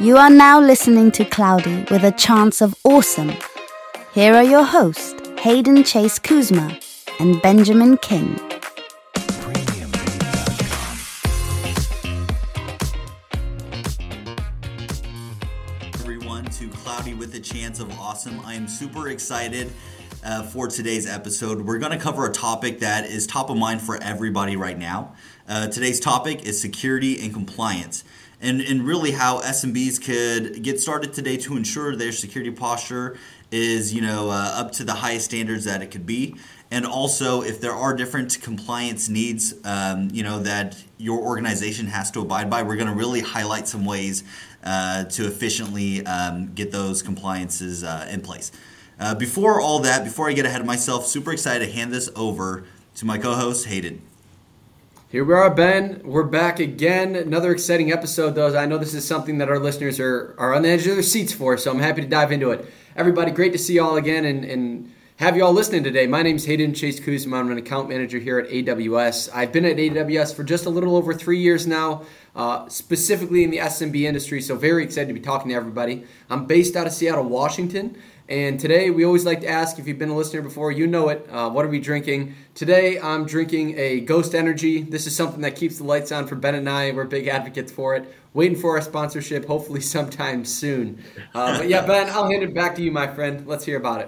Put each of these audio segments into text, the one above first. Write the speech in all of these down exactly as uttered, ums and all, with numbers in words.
You are now listening to Cloudy with a Chance of Awesome. Here are your hosts, Hayden Chase Kuzma and Benjamin King. Everyone to Cloudy with a Chance of Awesome. I am super excited uh, for today's episode. We're going to cover a topic that is top of mind for everybody right now. Uh, today's topic is security and compliance. And, and really how S M Bs could get started today to ensure their security posture is, you know, uh, up to the highest standards that it could be. And also if there are different compliance needs, um, you know, that your organization has to abide by, we're going to really highlight some ways uh, to efficiently um, get those compliances uh, in place. Uh, before all that, before I get ahead of myself, super excited to hand this over to my co-host, Hayden. Here we are, Ben. We're back again. Another exciting episode, though. I know this is something that our listeners are, are on the edge of their seats for, so I'm happy to dive into it. Everybody, great to see you all again and, and have you all listening today. My name's Hayden Chase Kuzma. I'm an account manager here at A W S. I've been at A W S for just a little over three years now, uh, specifically in the S M B industry, so very excited to be talking to everybody. I'm based out of Seattle, Washington. And today, we always like to ask, if you've been a listener before, you know it, uh, what are we drinking? Today, I'm drinking a Ghost Energy. This is something that keeps the lights on for Ben and I. We're big advocates for it. Waiting for our sponsorship, hopefully sometime soon. Uh, but yeah, Ben, I'll hand it back to you, my friend. Let's hear about it.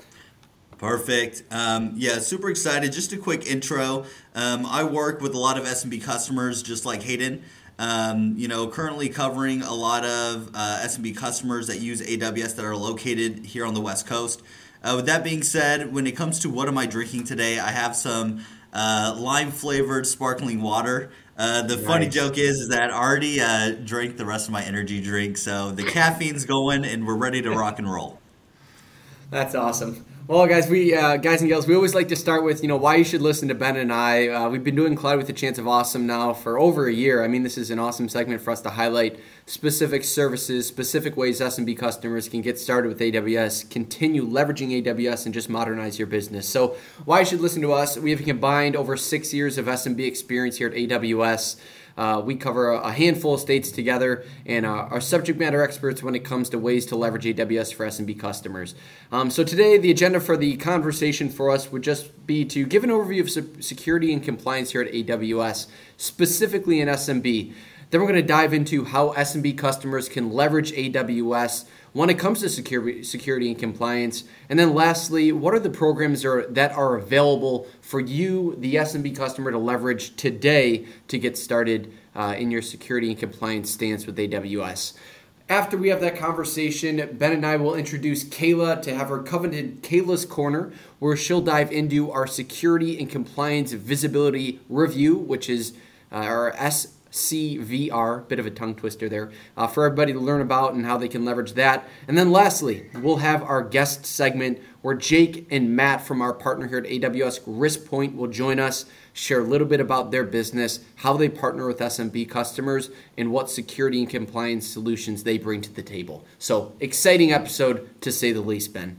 Perfect. Um, yeah, super excited. Just a quick intro. Um, I work with a lot of S M B customers, just like Hayden. Um, you know, currently covering a lot of uh, S M B customers that use A W S that are located here on the West Coast. Uh, with that being said, when it comes to what am I drinking today, I have some uh, lime-flavored sparkling water. Uh, the nice. Funny joke is, is that I already uh, drank the rest of my energy drink, so the caffeine's going and we're ready to rock and roll. That's awesome. Well, guys, we uh, guys and gals, we always like to start with, you know, why you should listen to Ben and I. Uh, we've been doing Cloud with a Chance of Awesome now for over a year. I mean, this is an awesome segment for us to highlight specific services, specific ways S M B customers can get started with A W S, continue leveraging A W S, and just modernize your business. So why you should listen to us, we have combined over six years of S M B experience here at A W S. Uh, we cover a handful of states together and uh, are subject matter experts when it comes to ways to leverage A W S for S M B customers. Um, so today, the agenda for the conversation for us would just be to give an overview of security and compliance here at A W S, specifically in S M B. Then we're going to dive into how S M B customers can leverage A W S when it comes to security, security and compliance. And then lastly, what are the programs are, that are available for you, the S M B customer, to leverage today to get started uh, in your security and compliance stance with A W S. After we have that conversation, Ben and I will introduce Kayla to have her coveted Kayla's Corner, where she'll dive into our security and compliance visibility review, which is uh, our S C V R, bit of a tongue twister there, uh, for everybody to learn about and how they can leverage that. And then lastly, we'll have our guest segment where Jake and Matt from our partner here at A W S, RiskPoint, will join us, share a little bit about their business, how they partner with S M B customers, and what security and compliance solutions they bring to the table. So, exciting episode to say the least, Ben.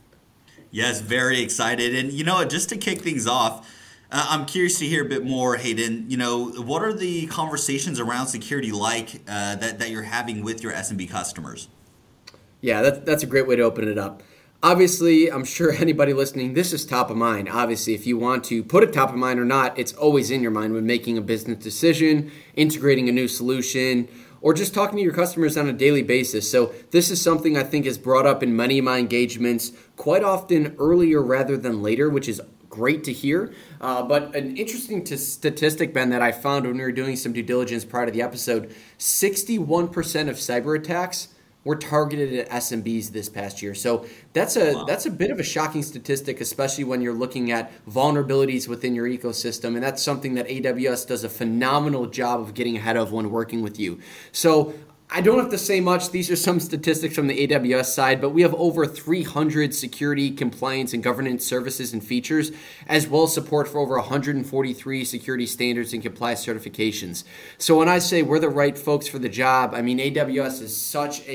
Yes, very excited. And you know what, just to kick things off, Uh, I'm curious to hear a bit more, Hayden. You know, what are the conversations around security like uh, that, that you're having with your S M B customers? Yeah, that, that's a great way to open it up. Obviously, I'm sure anybody listening, this is top of mind. Obviously, if you want to put it top of mind or not, it's always in your mind when making a business decision, integrating a new solution, or just talking to your customers on a daily basis. So this is something I think is brought up in many of my engagements, quite often earlier rather than later, which is great to hear. Uh, but an interesting t- statistic, Ben, that I found when we were doing some due diligence prior to the episode, sixty-one percent of cyber attacks were targeted at S M Bs this past year. So that's a wow. that's a bit of a shocking statistic, especially when you're looking at vulnerabilities within your ecosystem. And that's something that A W S does a phenomenal job of getting ahead of when working with you. So I don't have to say much. These are some statistics from the A W S side, but we have over three hundred security, compliance, and governance services and features, as well as support for over one hundred forty-three security standards and compliance certifications. So when I say we're the right folks for the job, I mean A W S is such a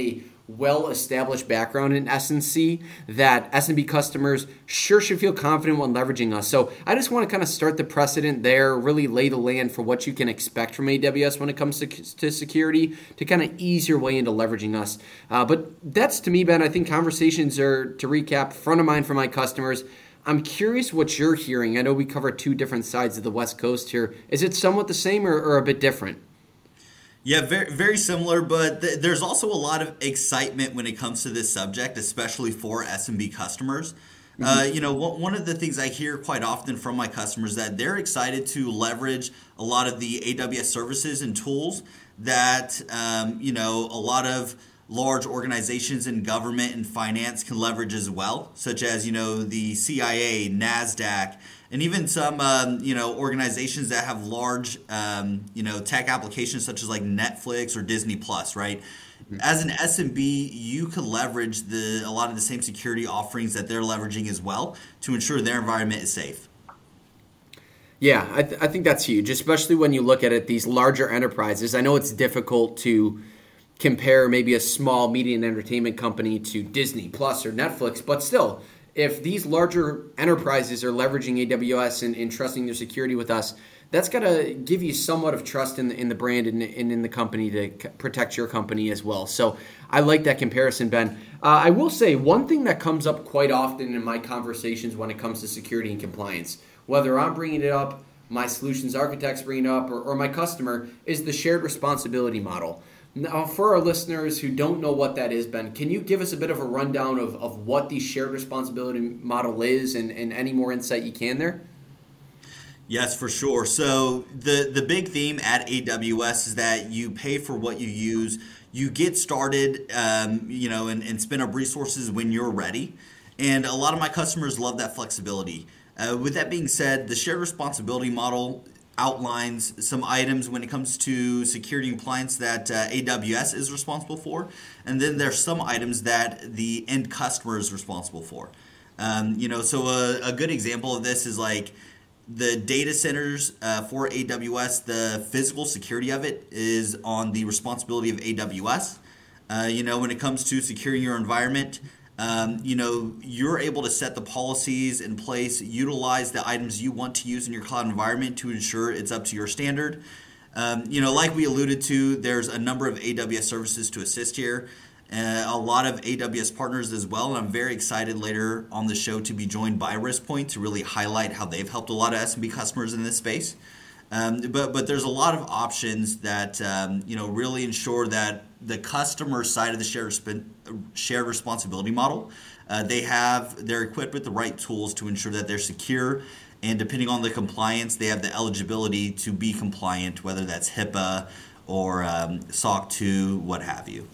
well-established background in S and C that S and B customers sure should feel confident when leveraging us. So I just want to kind of start the precedent there, really lay the land for what you can expect from A W S when it comes to, to security, to kind of ease your way into leveraging us. Uh, but that's, to me, Ben, I think conversations are, to recap, front of mind for my customers. I'm curious what you're hearing. I know we cover two different sides of the West Coast here. Is it somewhat the same or, or a bit different? Yeah, very very similar, but th- there's also a lot of excitement when it comes to this subject, especially for S M B customers. Mm-hmm. Uh, you know, w- one of the things I hear quite often from my customers that they're excited to leverage a lot of the A W S services and tools that, um, you know, a lot of large organizations in government and finance can leverage as well, such as, you know, the C I A, NASDAQ, and even some, um, you know, organizations that have large, um, you know, tech applications such as like Netflix or Disney Plus, right? As an S M B, you could leverage the a lot of the same security offerings that they're leveraging as well to ensure their environment is safe. Yeah, I, th- I think that's huge, especially when you look at it, these larger enterprises. I know it's difficult to compare maybe a small media and entertainment company to Disney Plus or Netflix, but still, if these larger enterprises are leveraging A W S and, and trusting their security with us, that's got to give you somewhat of trust in the, in the brand and, and in the company to c- protect your company as well. So I like that comparison, Ben. Uh, I will say one thing that comes up quite often in my conversations when it comes to security and compliance, whether I'm bringing it up, my solutions architects bring it up, or, or my customer, is the shared responsibility model. Now, for our listeners who don't know what that is, Ben, can you give us a bit of a rundown of, of what the shared responsibility model is and, and any more insight you can there? Yes, for sure. So the, the big theme at A W S is that you pay for what you use. You get started, um, you know, and, and spin up resources when you're ready. And a lot of my customers love that flexibility. Uh, with that being said, the shared responsibility model outlines some items when it comes to security and compliance that uh, A W S is responsible for, and then there's some items that the end customer is responsible for. Um, you know, so a, a good example of this is like the data centers uh, for A W S. The physical security of it is on the responsibility of A W S. Uh, you know, when it comes to securing your environment, Um, you know, you're able to set the policies in place, utilize the items you want to use in your cloud environment to ensure it's up to your standard. Um, you know, like we alluded to, there's a number of A W S services to assist here, uh, a lot of A W S partners as well, and I'm very excited later on the show to be joined by RiskPoint to really highlight how they've helped a lot of S M B customers in this space. Um, but but there's a lot of options that um, you know really ensure that the customer side of the shared shared responsibility model, uh, they have they're equipped with the right tools to ensure that they're secure, and depending on the compliance, they have the eligibility to be compliant, whether that's HIPAA or um, S O C two, what have you.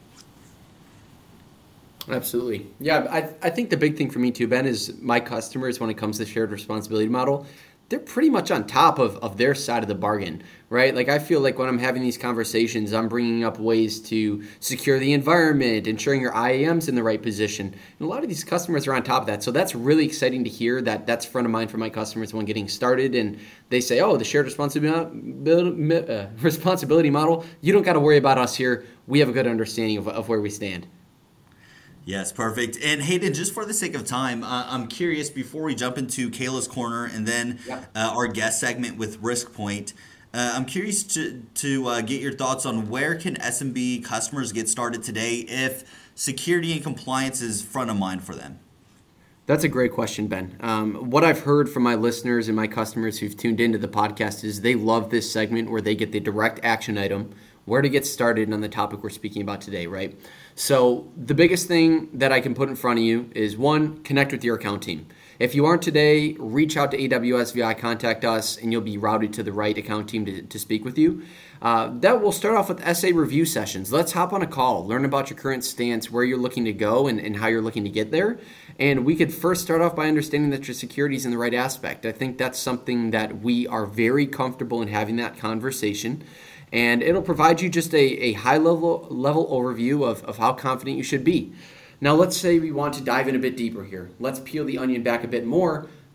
Absolutely. Yeah, I I think the big thing for me too, Ben, is my customers when it comes to shared responsibility model, they're pretty much on top of, of their side of the bargain, right? Like I feel like when I'm having these conversations, I'm bringing up ways to secure the environment, ensuring your I A M's in the right position. And a lot of these customers are on top of that. So that's really exciting to hear that that's front of mind for my customers when getting started. And they say, oh, the shared responsibility, uh, responsibility model, you don't got to worry about us here. We have a good understanding of, of where we stand. Yes, perfect. And Hayden, just for the sake of time, uh, I'm curious, before we jump into Kayla's Corner and then yeah. uh, our guest segment with RiskPoint, uh, I'm curious to, to uh, get your thoughts on where can S M B customers get started today if security and compliance is front of mind for them? That's a great question, Ben. Um, what I've heard from my listeners and my customers who've tuned into the podcast is they love this segment where they get the direct action item, where to get started on the topic we're speaking about today, right? So the biggest thing that I can put in front of you is, one, connect with your account team. If you aren't today, reach out to A W S via Contact Us, and you'll be routed to the right account team to, to speak with you. Uh, that will start off with S A review sessions. Let's hop on a call, learn about your current stance, where you're looking to go, and, and how you're looking to get there. And we could first start off by understanding that your security is in the right aspect. I think that's something that we are very comfortable in having that conversation. And it'll provide you just a, a high-level level overview of, of how confident you should be. Now, let's say we want to dive in a bit deeper here. Let's peel the onion back a bit more.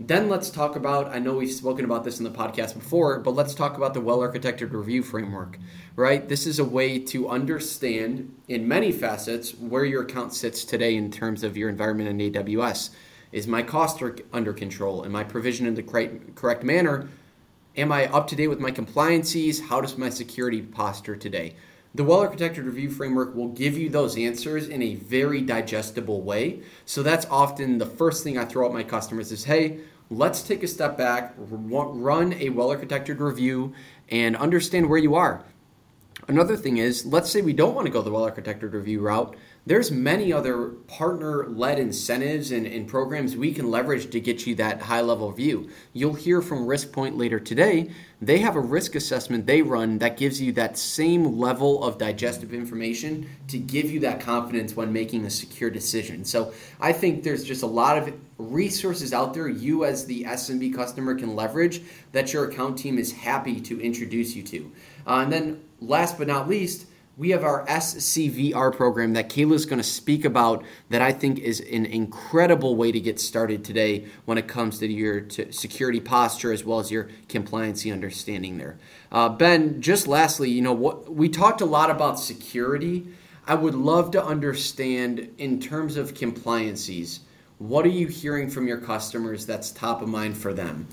Then let's talk about, I know we've spoken about this in the podcast before, but let's talk about the well-architected review framework, right? This is a way to understand in many facets where your account sits today in terms of your environment in A W S. Is my cost under control? Am I provisioned in the correct, correct manner? Am I up to date with my compliances? How does my security posture today? The well-architected review framework will give you those answers in a very digestible way. So that's often the first thing I throw at my customers is, hey, let's take a step back, run a well-architected review, and understand where you are. Another thing is, let's say we don't want to go the well-architected review route. There's many other partner-led incentives and, and programs we can leverage to get you that high-level view. You'll hear from RiskPoint later today. They have a risk assessment they run that gives you that same level of digestive information to give you that confidence when making a secure decision. So I think there's just a lot of resources out there you as the S M B customer can leverage that your account team is happy to introduce you to. Uh, and then last but not least, we have our S C V R program that Kayla's going to speak about that I think is an incredible way to get started today when it comes to your to security posture as well as your compliancy understanding there. Uh, Ben, just lastly, you know, what we talked a lot about security. I would love to understand in terms of compliancies, what are you hearing from your customers that's top of mind for them?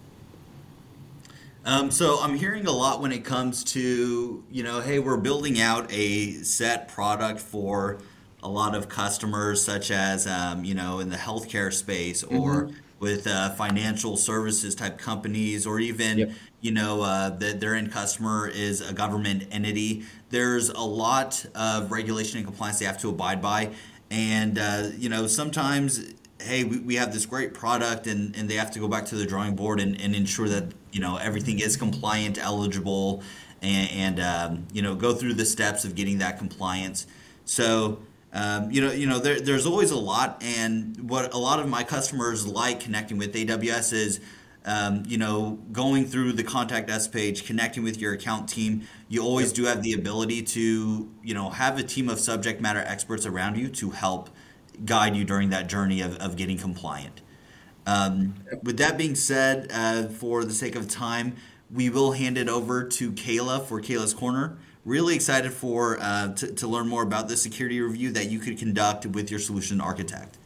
Um, so I'm hearing a lot when it comes to, you know, hey, we're building out a set product for a lot of customers, such as, um, you know, in the healthcare space or Mm-hmm. with uh, financial services type companies, or even, Yep. you know, uh, that their end customer is a government entity. There's a lot of regulation and compliance they have to abide by. And, uh, you know, sometimes hey, we, we have this great product, and, and they have to go back to the drawing board and, and ensure that, you know, everything is compliant, eligible, and, and um, you know, go through the steps of getting that compliance. So, um, you know, you know, there, there's always a lot, and what a lot of my customers like connecting with A W S is, um, you know, going through the contact us page, connecting with your account team. You always do have the ability to, you know, have a team of subject matter experts around you to help guide you during that journey of, of getting compliant. Um, with that being said, uh, for the sake of time, we will hand it over to Kayla for Kayla's Corner. Really excited for uh, to, to learn more about the security review that you could conduct with your solution architect.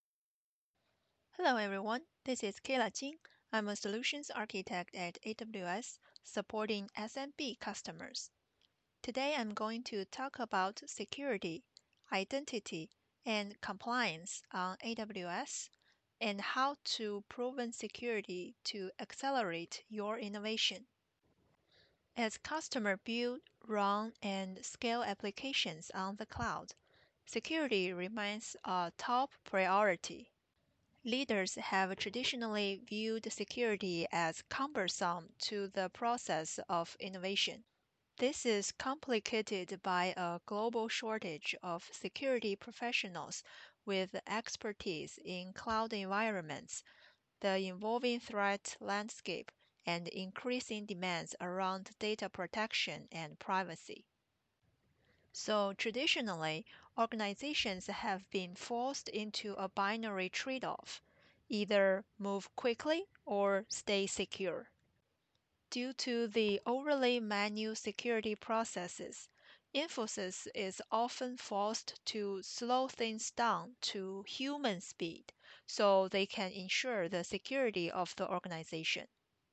Hello everyone, this is Kayla Jing. I'm a solutions architect at A W S supporting S M B customers. Today I'm going to talk about security, identity, and compliance on A W S and how to proven security to accelerate your innovation. As customers build, run, and scale applications on the cloud, security remains a top priority. Leaders have traditionally viewed security as cumbersome to the process of innovation. This is complicated by a global shortage of security professionals with expertise in cloud environments, the evolving threat landscape, and increasing demands around data protection and privacy. So, traditionally, organizations have been forced into a binary trade off: either move quickly or stay secure. Due to the overly manual security processes, emphasis is often forced to slow things down to human speed so they can ensure the security of the organization.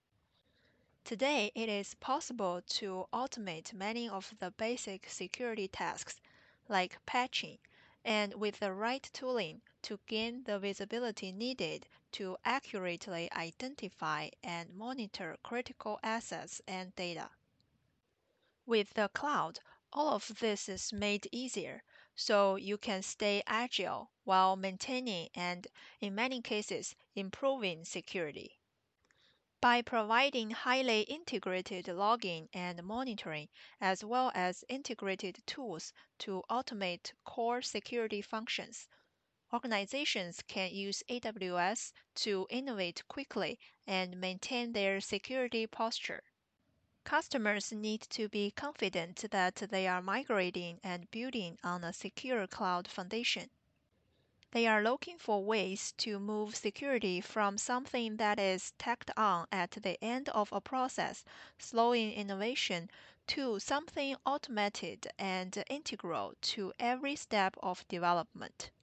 Today, it is possible to automate many of the basic security tasks, like patching, and with the right tooling to gain the visibility needed to accurately identify and monitor critical assets and data. With the cloud, all of this is made easier, so you can stay agile while maintaining and, in many cases, improving security. By providing highly integrated logging and monitoring, as well as integrated tools to automate core security functions, organizations can use A W S to innovate quickly and maintain their security posture. Customers need to be confident that they are migrating and building on a secure cloud foundation. They are looking for ways to move security from something that is tacked on at the end of a process, slowing innovation, to something automated and integral to every step of development.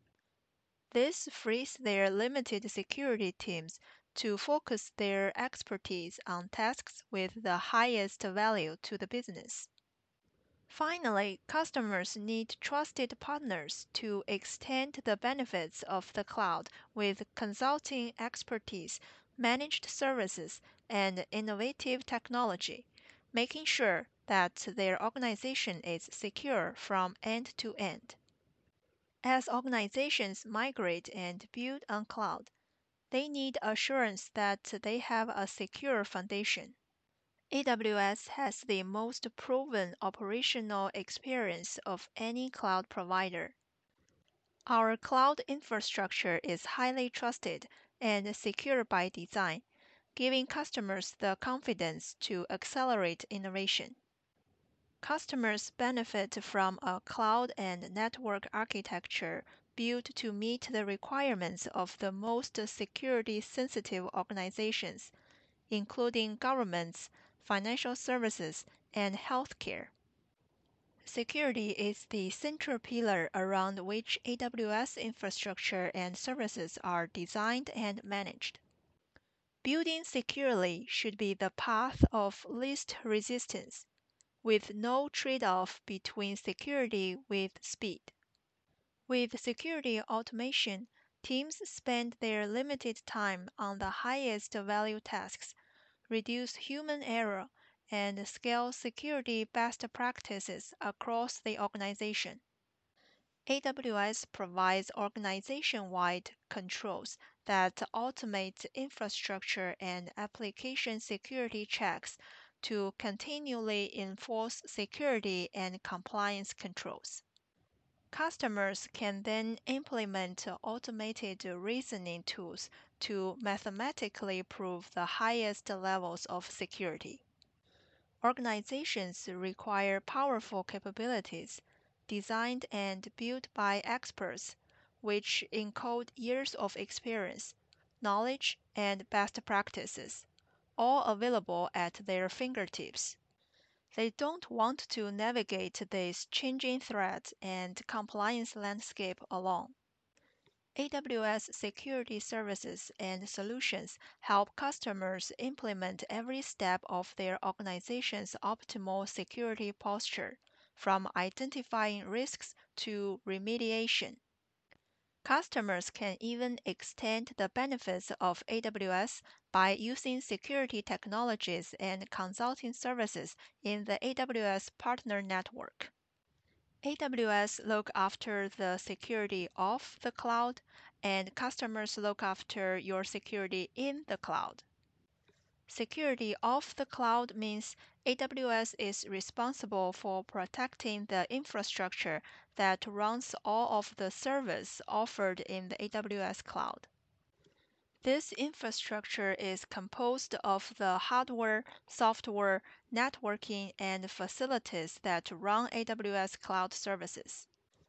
This frees their limited security teams to focus their expertise on tasks with the highest value to the business. Finally, customers need trusted partners to extend the benefits of the cloud with consulting expertise, managed services, and innovative technology, making sure that their organization is secure from end to end. As organizations migrate and build on cloud, they need assurance that they have a secure foundation. A W S has the most proven operational experience of any cloud provider. Our cloud infrastructure is highly trusted and secure by design, giving customers the confidence to accelerate innovation. Customers benefit from a cloud and network architecture built to meet the requirements of the most security-sensitive organizations, including governments, financial services, and healthcare. Security is the central pillar around which A W S infrastructure and services are designed and managed. Building securely should be the path of least resistance, with no trade-off between security with speed. With security automation, teams spend their limited time on the highest value tasks, reduce human error, and scale security best practices across the organization. A W S provides organization-wide controls that automate infrastructure and application security checks to continually enforce security and compliance controls. Customers can then implement automated reasoning tools to mathematically prove the highest levels of security. Organizations require powerful capabilities designed and built by experts, which encode years of experience, knowledge, and best practices, all available at their fingertips. They don't want to navigate this changing threat and compliance landscape alone. A W S security services and solutions help customers implement every step of their organization's optimal security posture, from identifying risks to remediation. Customers can even extend the benefits of A W S by using security technologies and consulting services in the A W S partner network. A W S look after the security of the cloud, and customers look after your security in the cloud. Security of the cloud means A W S is responsible for protecting the infrastructure that runs all of the service offered in the A W S cloud. This infrastructure is composed of the hardware, software, networking, and facilities that run A W S cloud services.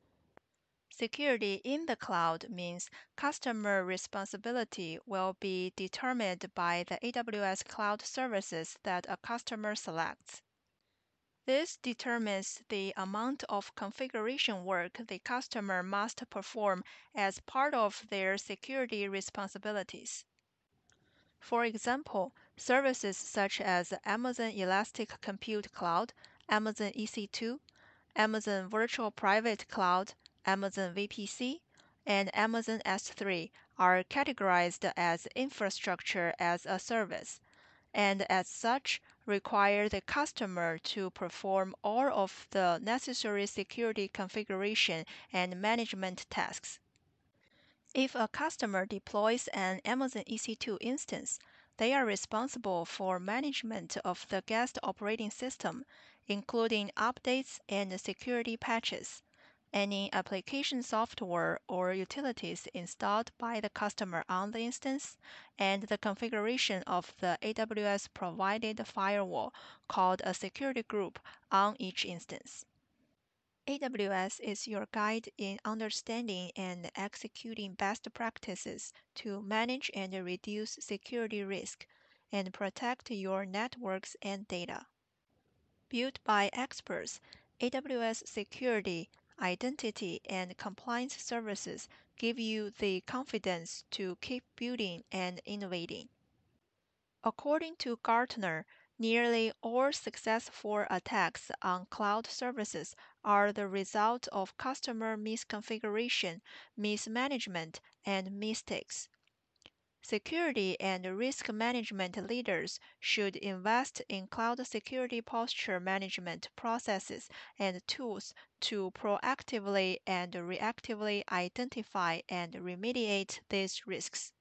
Security in the cloud means customer responsibility will be determined by the A W S cloud services that a customer selects. This determines the amount of configuration work the customer must perform as part of their security responsibilities. For example, services such as Amazon Elastic Compute Cloud, Amazon E C two, Amazon Virtual Private Cloud, Amazon V P C, and Amazon S three are categorized as infrastructure as a service, and as such require the customer to perform all of the necessary security configuration and management tasks. If a customer deploys an Amazon E C two instance, they are responsible for management of the guest operating system, including updates and security patches, any application software or utilities installed by the customer on the instance, and the configuration of the A W S-provided firewall called a security group on each instance. A W S is your guide in understanding and executing best practices to manage and reduce security risk and protect your networks and data. Built by experts, A W S security, identity, and compliance services give you the confidence to keep building and innovating. According to Gartner, nearly all successful attacks on cloud services are the result of customer misconfiguration, mismanagement, and mistakes. Security and risk management leaders should invest in cloud security posture management processes and tools to proactively and reactively identify and remediate these risks.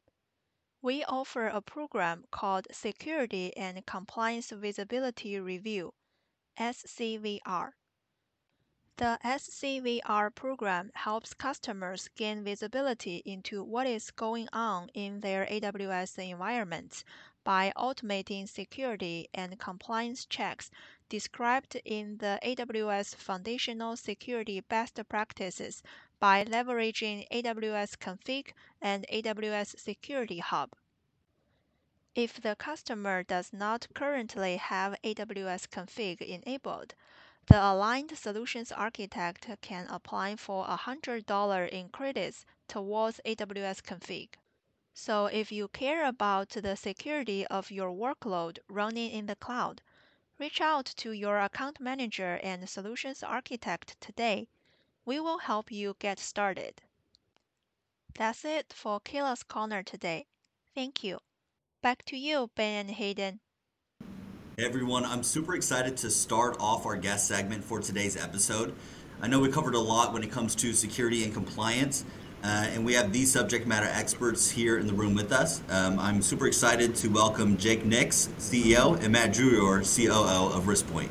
We offer a program called Security and Compliance Visibility Review, S C V R. The S C V R program helps customers gain visibility into what is going on in their A W S environments by automating security and compliance checks described in the A W S Foundational Security Best Practices by leveraging A W S Config and A W S Security Hub. If the customer does not currently have A W S Config enabled, the Aligned Solutions Architect can apply for one hundred dollars in credits towards A W S Config. So if you care about the security of your workload running in the cloud, reach out to your account manager and solutions architect today. We will help you get started. That's it for Kayla's Corner today. Thank you. Back to you, Ben and Hayden. Hey everyone, I'm super excited to start off our guest segment for today's episode. I know we covered a lot when it comes to security and compliance, uh, and we have these subject matter experts here in the room with us. Um, I'm super excited to welcome Jake Nix, C E O, and Matt Drewyer, C O O of RiskPoint.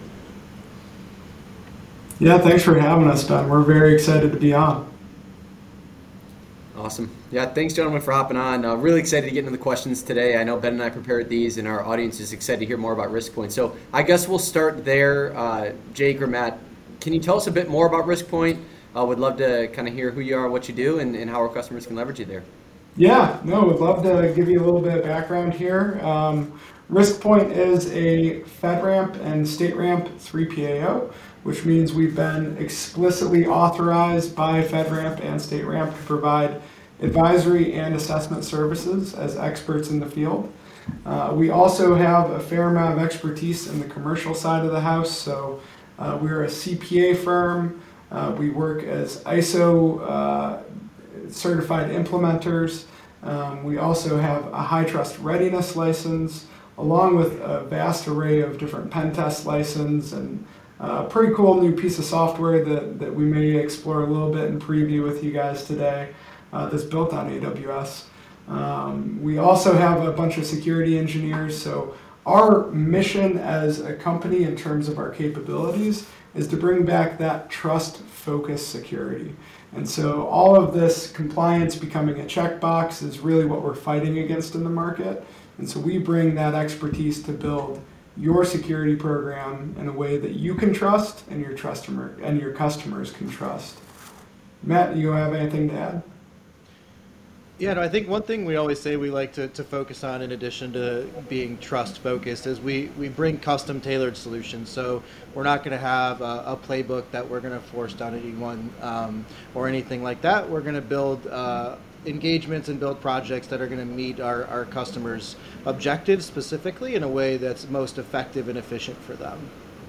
Yeah, thanks for having us, Ben. We're very excited to be on. Awesome. Yeah, thanks, gentlemen, for hopping on. Uh, really excited to get into the questions today. I know Ben and I prepared these, and our audience is excited to hear more about RiskPoint. So I guess we'll start there. Uh, Jake or Matt, can you tell us a bit more about RiskPoint? I uh, would love to kind of hear who you are, what you do, and, and how our customers can leverage you there. Yeah, no, would love to give you a little bit of background here. Um, RiskPoint is a FedRAMP and StateRAMP three P A O, which means we've been explicitly authorized by FedRAMP and StateRAMP to provide advisory and assessment services as experts in the field. Uh, we also have a fair amount of expertise in the commercial side of the house, so uh, we're a C P A firm. Uh, we work as I S O uh, certified implementers. Um, we also have a high trust readiness license, along with a vast array of different pen test license and a pretty cool new piece of software that, that we may explore a little bit and preview with you guys today uh, that's built on A W S. Um, we also have a bunch of security engineers, so our mission as a company in terms of our capabilities is to bring back that trust-focused security. And so all of this compliance becoming a checkbox is really what we're fighting against in the market. And so we bring that expertise to build your security program in a way that you can trust and your customer and your customers can trust. Matt, do you have anything to add? Yeah, no, I think one thing we always say we like to, to focus on, in addition to being trust focused, is we, we bring custom tailored solutions. So we're not going to have a, a playbook that we're going to force down anyone um, or anything like that. We're going to build uh, engagements and build projects that are going to meet our, our customers' objectives specifically in a way that's most effective and efficient for them.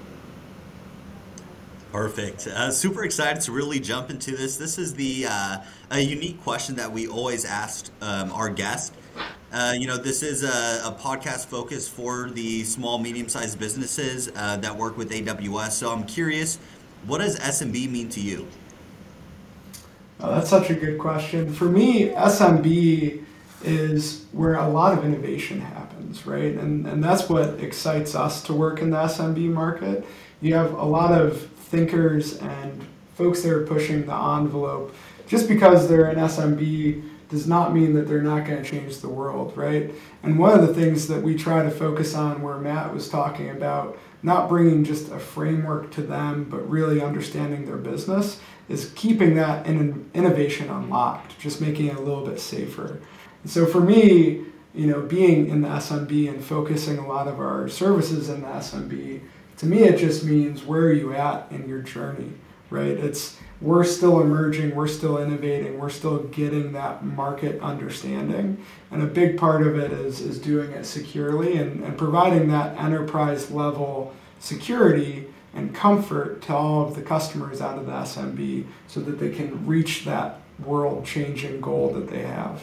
Perfect. Uh, super excited to really jump into this. This is the uh, a unique question that we always ask um, our guest. Uh, you know, this is a, a podcast focused for the small, medium-sized businesses uh, that work with A W S. So I'm curious, what does S M B mean to you? Oh, that's such a good question. For me, S M B is where a lot of innovation happens, right? And and that's what excites us to work in the S M B market. You have a lot of thinkers and folks that are pushing the envelope. Just because they're an S M B does not mean that they're not going to change the world, right? And one of the things that we try to focus on, where Matt was talking about not bringing just a framework to them, but really understanding their business, is keeping that in innovation unlocked, just making it a little bit safer. And so for me, you know, being in the S M B and focusing a lot of our services in the S M B, to me it just means, where are you at in your journey, right? It's we're still emerging, we're still innovating, we're still getting that market understanding. And a big part of it is, is doing it securely and, and providing that enterprise level security and comfort to all of the customers out of the S M B, so that they can reach that world-changing goal that they have.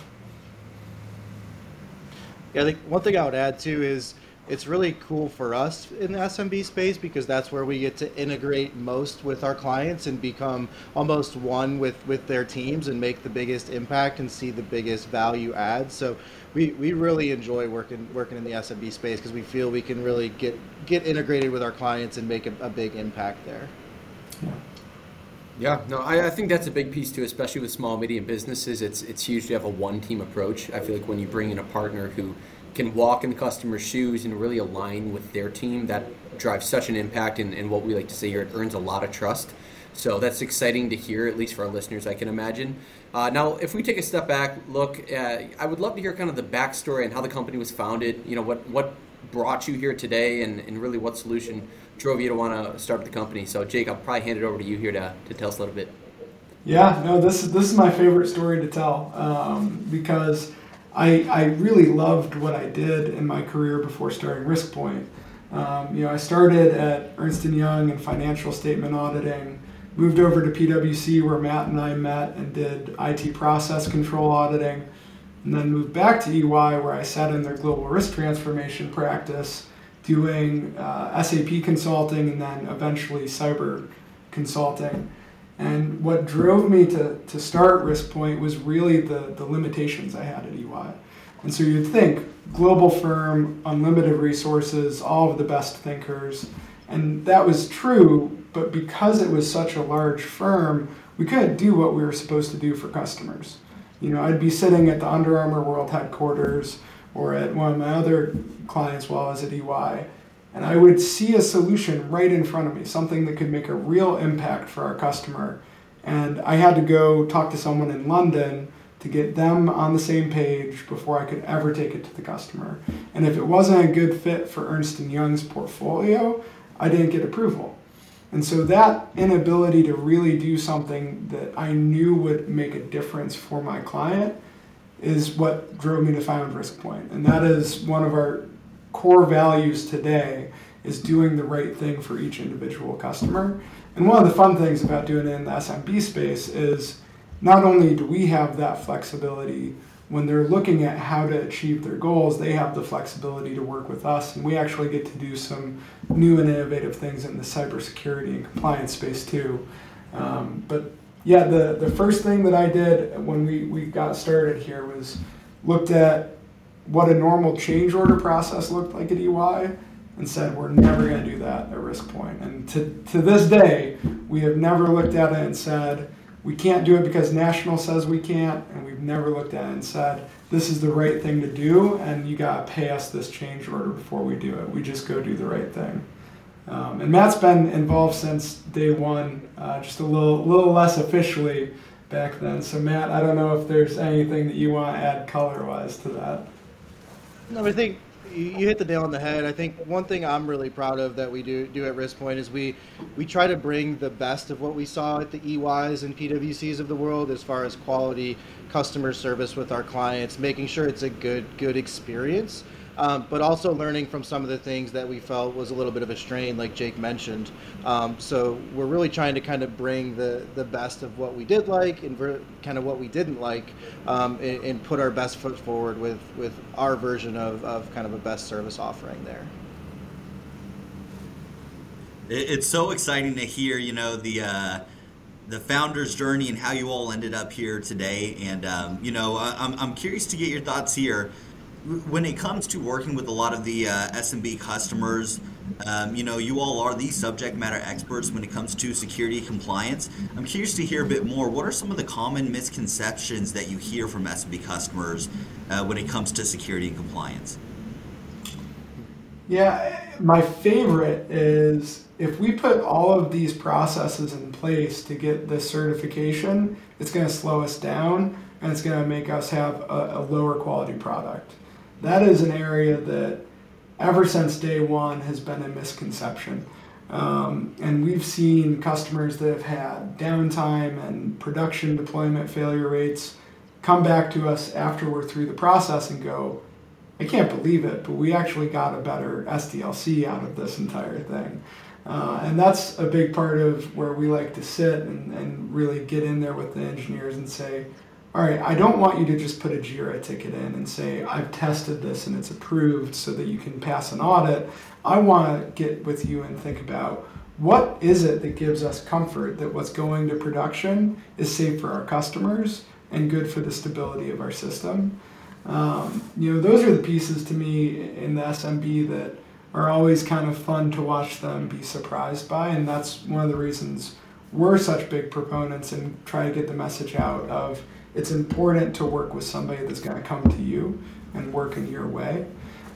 Yeah, I think one thing I would add too is it's really cool for us in the S M B space, because that's where we get to integrate most with our clients and become almost one with, with their teams and make the biggest impact and see the biggest value add. So we, we really enjoy working working in the S M B space, because we feel we can really get get integrated with our clients and make a, a big impact there. Yeah. Yeah, no, I, I think that's a big piece too, especially with small, medium businesses. It's it's huge to have a one-team approach. I feel like when you bring in a partner who can walk in the customer's shoes and really align with their team, that drives such an impact, and, and what we like to say here, it earns a lot of trust. So that's exciting to hear, at least for our listeners, I can imagine. Uh, now, if we take a step back, look, uh, I would love to hear kind of the backstory and how the company was founded. You know, what what brought you here today, and, and really what solution drove you to want to start the company. So, Jake, I'll probably hand it over to you here to, to tell us a little bit. Yeah, no, this is this is my favorite story to tell, um, because I I really loved what I did in my career before starting RiskPoint. Um, you know, I started at Ernst and Young in financial statement auditing, moved over to P W C where Matt and I met and did I T process control auditing, and then moved back to E Y where I sat in their global risk transformation practice, doing uh, S A P consulting and then eventually cyber consulting. And what drove me to, to start RiskPoint was really the, the limitations I had at E Y. And so you'd think, global firm, unlimited resources, all of the best thinkers. And that was true, but because it was such a large firm, we couldn't do what we were supposed to do for customers. You know, I'd be sitting at the Under Armour World headquarters or at one of my other clients while I was at E Y, and I would see a solution right in front of me, something that could make a real impact for our customer. And I had to go talk to someone in London to get them on the same page before I could ever take it to the customer. And if it wasn't a good fit for Ernst and Young's portfolio, I didn't get approval. And so that inability to really do something that I knew would make a difference for my client is what drove me to found RiskPoint. And that is one of our core values today, is doing the right thing for each individual customer. And one of the fun things about doing it in the S M B space is not only do we have that flexibility, when they're looking at how to achieve their goals, they have the flexibility to work with us, and we actually get to do some new and innovative things in the cybersecurity and compliance space too. Um, but yeah, the, the first thing that I did when we, we got started here was looked at what a normal change order process looked like at E Y and said, we're never going to do that at RiskPoint. And to, to this day, we have never looked at it and said, we can't do it because National says we can't, and we've never looked at it and said, this is the right thing to do, and you got to pay us this change order before we do it. We just go do the right thing. Um, and Matt's been involved since day one, uh, just a little, little less officially back then. So Matt, I don't know if there's anything that you want to add color-wise to that. No, I think you hit the nail on the head. I think one thing I'm really proud of that we do do at RiskPoint is we we try to bring the best of what we saw at the E Ys and P W Cs of the world as far as quality customer service with our clients, making sure it's a good good experience. Um, but also learning from some of the things that we felt was a little bit of a strain, like Jake mentioned. Um, so we're really trying to kind of bring the, the best of what we did like and ver- kind of what we didn't like, um, and, and put our best foot forward with, with our version of, of kind of a best service offering there. It's so exciting to hear, you know, the uh, the founder's journey and how you all ended up here today. And, um, you know, I'm, I'm curious to get your thoughts here. when it comes to working with a lot of the uh, S M B customers, um, you know, you all are the subject matter experts when it comes to security compliance. I'm curious to hear a bit more. What are some of the common misconceptions that you hear from S M B customers uh, when it comes to security and compliance? Yeah, my favorite is if we put all of these processes in place to get this certification, it's going to slow us down and it's going to make us have a, a lower quality product. That is an area that ever since day one has been a misconception. Um, and we've seen customers that have had downtime and production deployment failure rates come back to us after we're through the process and go, I can't believe it, but we actually got a better S D L C out of this entire thing. Uh, and that's a big part of where we like to sit and, and really get in there with the engineers and say, all right, I don't want you to just put a JIRA ticket in and say, I've tested this and it's approved so that you can pass an audit. I want to get with you and think about what is it that gives us comfort that what's going to production is safe for our customers and good for the stability of our system. Um, you know, those are the pieces to me in the S M B that are always kind of fun to watch them be surprised by, and that's one of the reasons we're such big proponents and try to get the message out of it's important to work with somebody that's going to come to you and work in your way.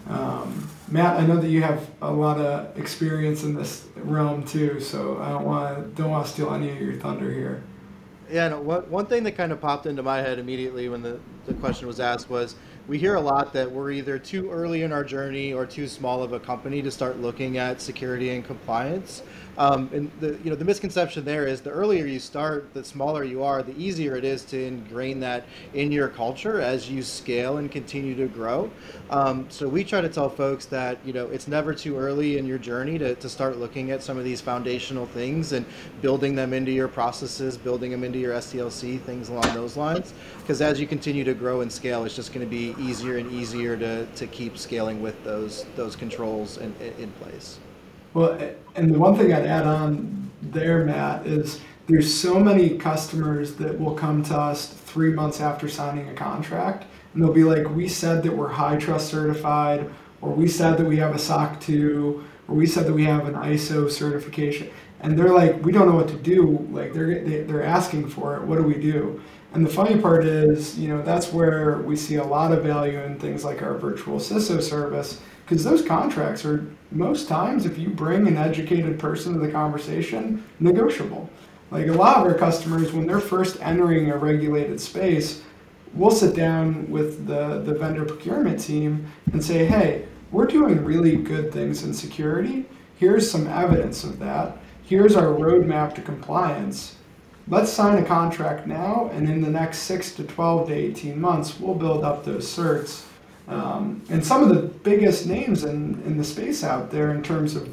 Um, Matt, I know that you have a lot of experience in this realm too, so I don't want to don't want to steal any of your thunder here. Yeah, no, one, one thing that kind of popped into my head immediately when the, the question was asked was, we hear a lot that we're either too early in our journey or too small of a company to start looking at security and compliance. Um, and the you know the misconception there is the earlier you start, the smaller you are, the easier it is to ingrain that in your culture as you scale and continue to grow. Um, so we try to tell folks that you know it's never too early in your journey to, to start looking at some of these foundational things and building them into your processes, building them into your S D L C, things along those lines. Because as you continue to grow and scale, it's just going to be easier and easier to, to keep scaling with those those controls in, in place. Well, and the one thing I'd add on there, Matt, is there's so many customers that will come to us three months after signing a contract, and they'll be like, we said that we're high trust certified, or we said that we have a S O C two, or we said that we have an I S O certification. And they're like, we don't know what to do. Like they're they, they're asking for it. What do we do? And the funny part is, you know, that's where we see a lot of value in things like our virtual C I S O service, because those contracts are most times, if you bring an educated person to the conversation, negotiable. Like a lot of our customers, when they're first entering a regulated space, we'll sit down with the, the vendor procurement team and say, hey, we're doing really good things in security. Here's some evidence of that. Here's our roadmap to compliance. Let's sign a contract now, and in the next six to twelve to eighteen months, we'll build up those certs. Um, and some of the biggest names in, in the space out there in terms of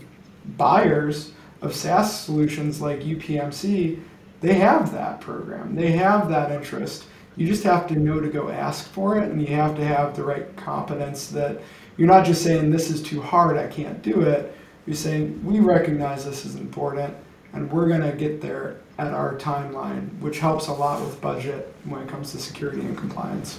buyers of SaaS solutions like U P M C, they have that program. They have that interest. You just have to know to go ask for it, and you have to have the right competence that you're not just saying, this is too hard, I can't do it. You're saying, we recognize this is important, and we're going to get there at our timeline, which helps a lot with budget when it comes to security and compliance.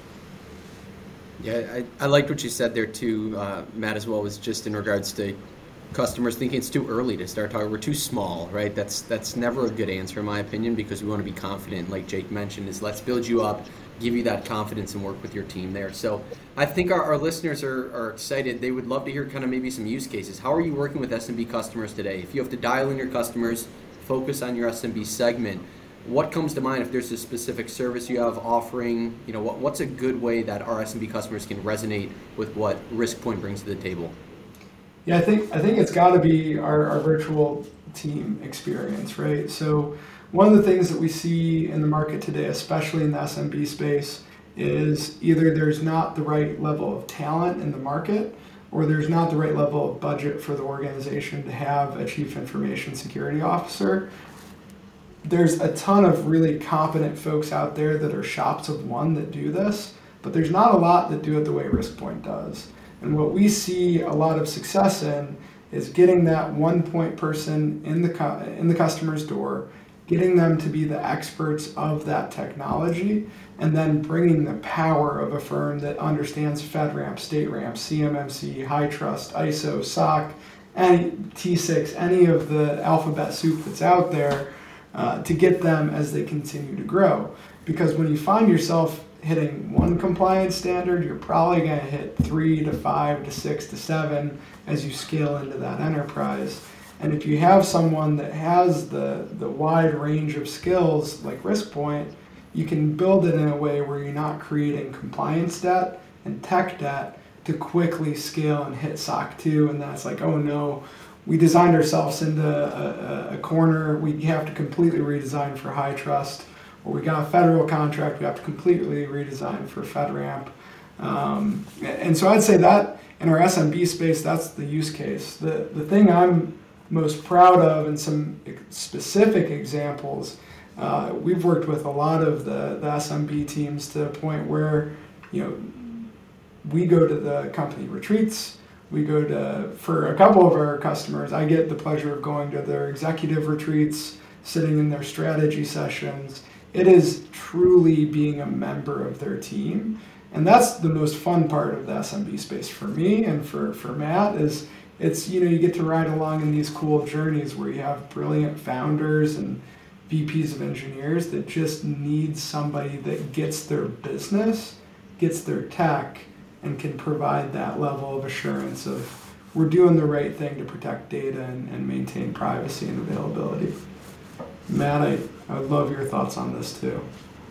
Yeah, I, I liked what you said there too, uh, Matt, as well, was just in regards to customers thinking it's too early to start talking. We're too small, right? That's that's never a good answer, in my opinion, because we want to be confident. Like Jake mentioned, is let's build you up, give you that confidence, and work with your team there. So I think our, our listeners are, are excited. They would love to hear kind of maybe some use cases. How are you working with S M B customers today? If you have to dial in your customers, focus on your S M B segment, what comes to mind if there's a specific service you have offering? You know, what, what's a good way that our S M B customers can resonate with what RiskPoint brings to the table? Yeah, I think I think it's got to be our, our virtual team experience, right? So one of the things that we see in the market today, especially in the S M B space, is either there's not the right level of talent in the market, or there's not the right level of budget for the organization to have a chief information security officer. There's a ton of really competent folks out there that are shops of one that do this, but there's not a lot that do it the way RiskPoint does. And what we see a lot of success in is getting that one point person in the cu- in the customer's door, getting them to be the experts of that technology, and then bringing the power of a firm that understands FedRAMP, StateRAMP, C M M C, HITRUST, I S O, S O C, any T six, any of the alphabet soup that's out there, uh, to get them as they continue to grow. Because when you find yourself hitting one compliance standard, you're probably going to hit three to five to six to seven as you scale into that enterprise. And if you have someone that has the, the wide range of skills like RiskPoint, you can build it in a way where you're not creating compliance debt and tech debt to quickly scale and hit S O C two. And that's like, oh no, we designed ourselves into a, a, a corner. We have to completely redesign for HITRUST. Or we got a federal contract, we have to completely redesign for FedRAMP. Um, and so I'd say that in our S M B space, that's the use case. The, the thing I'm most proud of, and some specific examples, uh, we've worked with a lot of the, the S M B teams to a point where, you know, we go to the company retreats, we go to, for a couple of our customers, I get the pleasure of going to their executive retreats, sitting in their strategy sessions. It is truly being a member of their team. And that's the most fun part of the S M B space for me and for, for Matt is it's, you know, you get to ride along in these cool journeys where you have brilliant founders and V Ps of engineers that just need somebody that gets their business, gets their tech, and can provide that level of assurance of we're doing the right thing to protect data and, and maintain privacy and availability. Matt, I, I would love your thoughts on this too.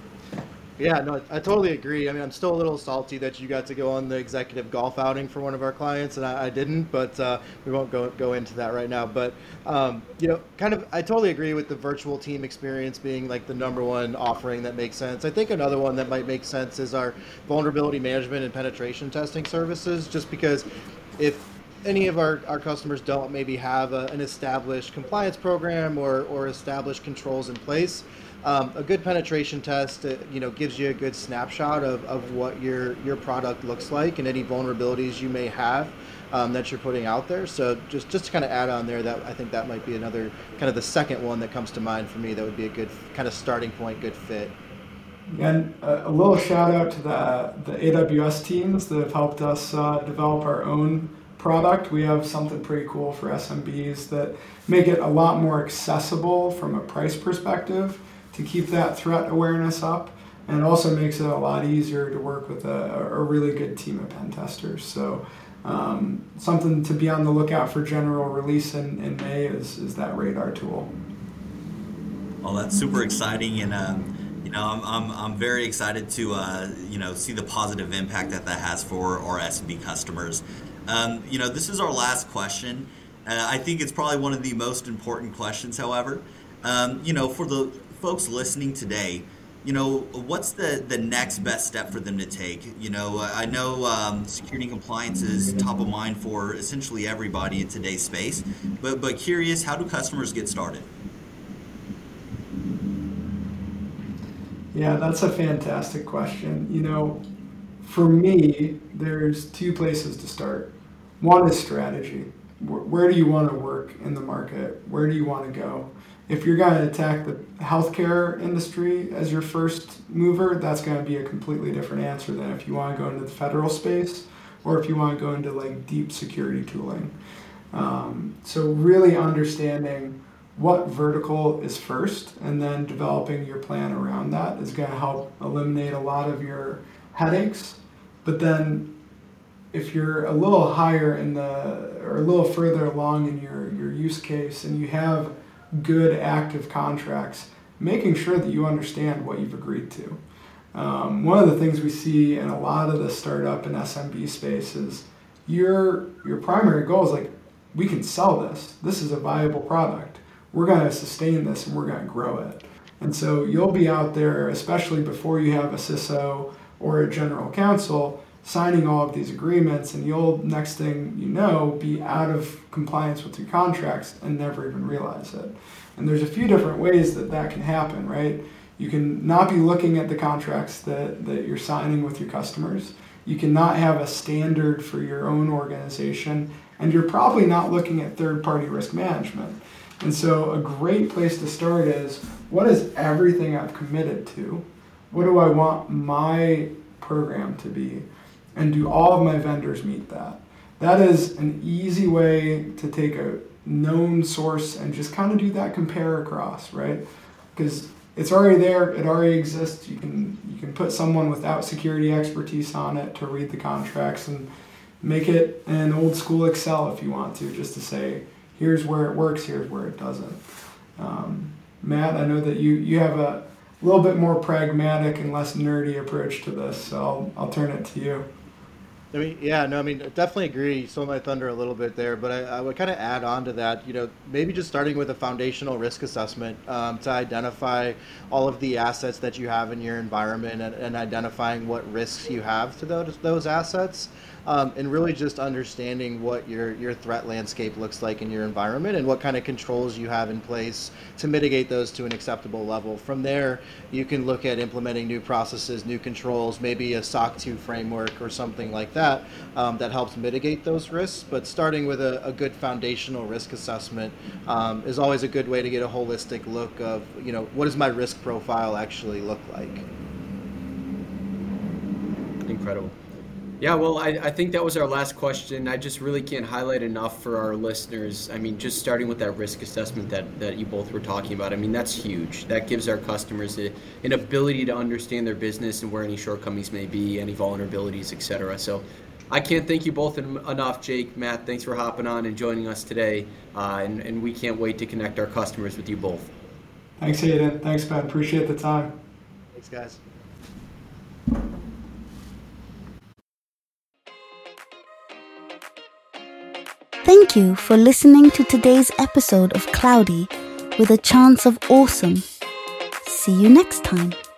Yeah, no, I totally agree. I mean, I'm still a little salty that you got to go on the executive golf outing for one of our clients, and I, I didn't, but uh, we won't go go into that right now. But, um, you know, kind of, I totally agree with the virtual team experience being like the number one offering that makes sense. I think another one that might make sense is our vulnerability management and penetration testing services, just because if any of our, our customers don't maybe have a, an established compliance program or, or established controls in place, um, a good penetration test, uh, you know, gives you a good snapshot of, of what your, your product looks like and any vulnerabilities you may have um, that you're putting out there. So just, just to kind of add on there, that I think that might be another kind of the second one that comes to mind for me that would be a good kind of starting point, good fit. And a, a little shout out to the, the A W S teams that have helped us uh, develop our own product. We have something pretty cool for S M Bs that make it a lot more accessible from a price perspective to keep that threat awareness up, and it also makes it a lot easier to work with a, a really good team of pen testers. So um, something to be on the lookout for general release in, in May is, is that Radar tool. Well, that's super exciting, and um, you know, I'm, I'm I'm very excited to uh, you know see the positive impact that that has for our S M B customers. Um, you know, this is our last question. Uh, I think it's probably one of the most important questions, however. Um, you know, for the folks listening today, you know, what's the, the next best step for them to take? You know, I know um, security and compliance is top of mind for essentially everybody in today's space, but, but curious, how do customers get started? Yeah, that's a fantastic question. You know, for me, there's two places to start. One is strategy. Where do you want to work in the market? Where do you want to go? If you're going to attack the healthcare industry as your first mover, that's going to be a completely different answer than if you want to go into the federal space or if you want to go into like deep security tooling. Um, so really understanding what vertical is first and then developing your plan around that is going to help eliminate a lot of your headaches. But then if you're a little higher in the, or a little further along in your, your use case and you have good active contracts, making sure that you understand what you've agreed to. Um, one of the things we see in a lot of the startup and S M B space is your, your primary goal is like, we can sell this. This is a viable product. We're going to sustain this and we're going to grow it. And so you'll be out there, especially before you have a C I S O or a general counsel, signing all of these agreements, and you'll, next thing you know, be out of compliance with your contracts and never even realize it. And there's a few different ways that that can happen, right? You can not be looking at the contracts that, that you're signing with your customers. You cannot have a standard for your own organization, and you're probably not looking at third-party risk management. And so a great place to start is, what is everything I've committed to? What do I want my program to be? And do all of my vendors meet that? That is an easy way to take a known source and just kind of do that compare across, right? Because it's already there, it already exists. You can you can put someone without security expertise on it to read the contracts and make it in old school Excel if you want to, just to say, here's where it works, here's where it doesn't. Um, Matt, I know that you, you have a little bit more pragmatic and less nerdy approach to this, so I'll, I'll turn it to you. I mean, yeah, no, I mean, I definitely agree. You stole my thunder a little bit there, but I, I would kind of add on to that, you know, maybe just starting with a foundational risk assessment um, to identify all of the assets that you have in your environment and, and identifying what risks you have to those, those assets. Um, and really just understanding what your, your threat landscape looks like in your environment and what kind of controls you have in place to mitigate those to an acceptable level. From there, you can look at implementing new processes, new controls, maybe a S O C two framework or something like that um, that helps mitigate those risks. But starting with a, a good foundational risk assessment um, is always a good way to get a holistic look of, you know, what does my risk profile actually look like? Incredible. Yeah, well, I, I think that was our last question. I just really can't highlight enough for our listeners. I mean, just starting with that risk assessment that, that you both were talking about, I mean, that's huge. That gives our customers a, an ability to understand their business and where any shortcomings may be, any vulnerabilities, et cetera. So I can't thank you both en- enough, Jake, Matt. Thanks for hopping on and joining us today. Uh, and, and we can't wait to connect our customers with you both. Thanks, Hayden. Thanks, Ben. Appreciate the time. Thanks, guys. Thank you for listening to today's episode of Cloudy with a Chance of Awesome. See you next time.